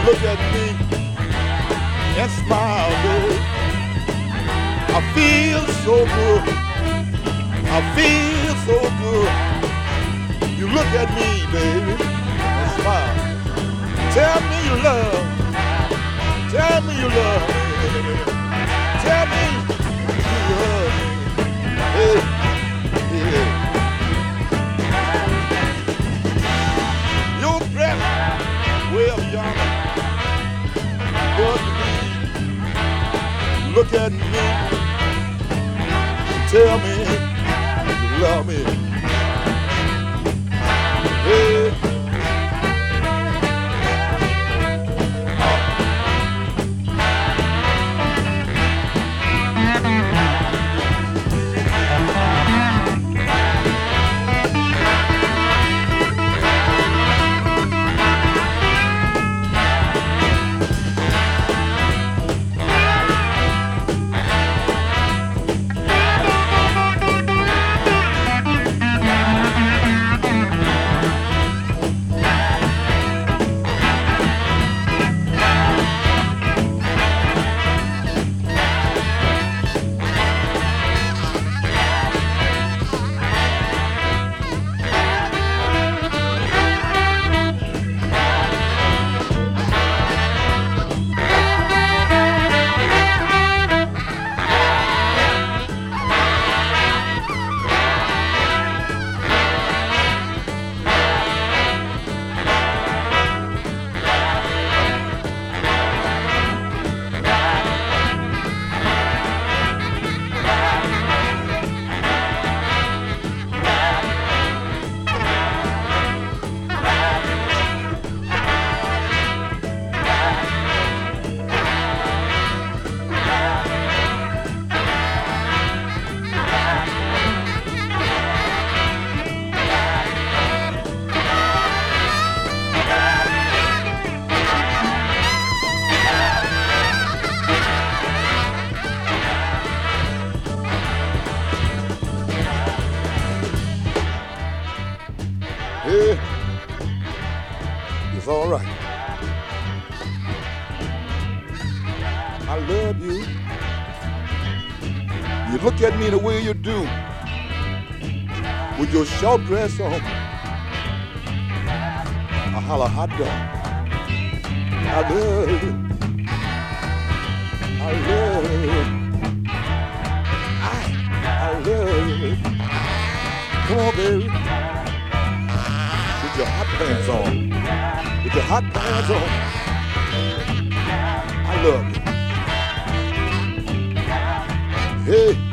look at me and smile, baby. I feel so good. I feel so good. You look at me, baby, and smile. Tell me you love. Tell me you love me. Tell me you love me. Hey, hey. Your breath way up yonder. But look at me. Tell me you love me. Hey. Yeah, it's all right. I love you. You look at me the way you do, with your short dress on. I holler hot dog. I love you. I love you. I love you. Come on, baby. With your hot pants on. With your hot pants on. I love you. Hey.